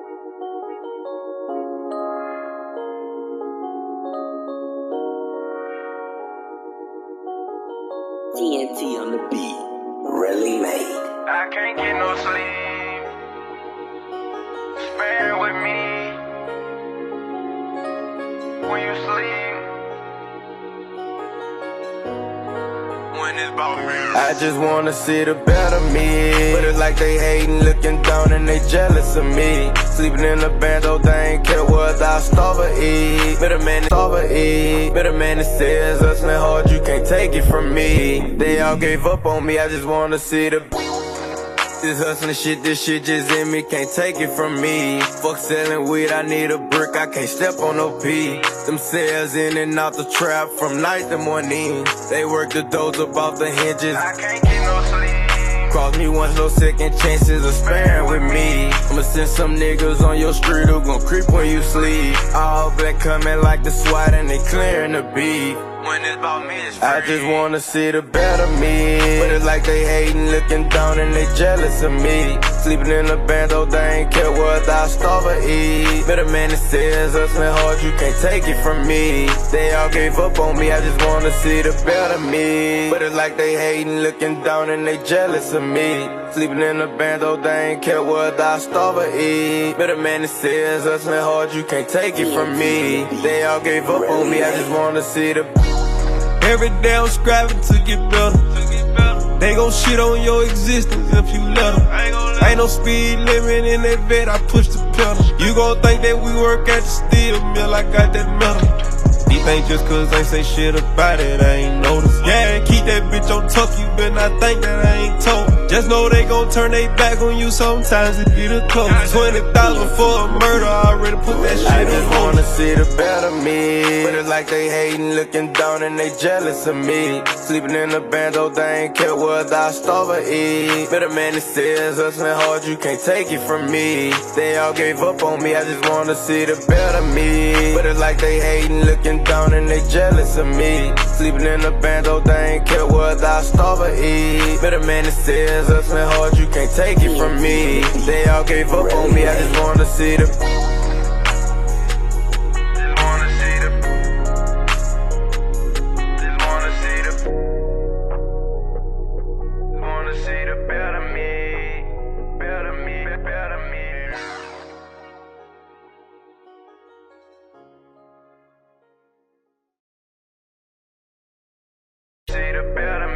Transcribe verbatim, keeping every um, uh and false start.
T N T on the beat, really made. I can't get no sleep. Spare with me when you sleep. When it's about me. I just wanna see the better me, but it's like they hating, looking down, and they jealous of me. Sleeping in the bando, they ain't care whether I starve or eat. Better man, starve or eat. Better man, it says hustling hard, you can't take it from me. They all gave up on me, I just wanna see the. This hustling shit, this shit just in me, can't take it from me. Fuck selling weed, I need a brick, I can't step on no P. Them sales in and out the trap from night to morning. They work the doors about the hinges. I can't get no sleep. Cross me once, no second chances of sparing with me. I'ma send some niggas on your street who gon' creep when you sleep. All black coming like the SWAT and they clearing the beat. When it's about me, it's free. I just wanna see the better me, but it's like they hating, looking down, and they jealous of me. Sleeping in the bando, they ain't care whether I starve or eat. Better man, it says hustling hard, you can't take it from me. They all gave up on me, I just wanna see the better me, but it's like they hating, looking down, and they jealous of me. Sleeping in the bando, they ain't care whether I starve or eat. Better man, it says hustling hard, you can't take it from me. They all gave up on me, I just wanna see the. Every day I'm striving to get better. They gon' shit on your existence if you let them. Ain't no speed limit in that vet, I push the pedal. You gon' think that we work at the steel mill, I got that metal. These ain't just cause I ain't say shit about it, I ain't noticed. Yeah, keep that bitch on tuck, you better not think that I ain't told. Just know they gon' turn they back on you, sometimes it be the close. Twenty thousand for a murder, I already put that shit I on just hold. wanna see the better me, but it's like they hating, looking down, and they jealous of me. Sleeping in the bando, they ain't care whether I starve or eat. Better man, it says hustling hard, you can't take it from me. They all gave up on me, I just wanna see the better me, but it's like they hating, looking down, and they jealous of me. Sleeping in the bando, they ain't care whether I starve or eat. Better man, it says hustling hard, you can't take it from me. They all gave up on me, I just wanna see the. Just wanna see the. Just wanna see the. Just wanna see the better me. Better me. Better me. See the better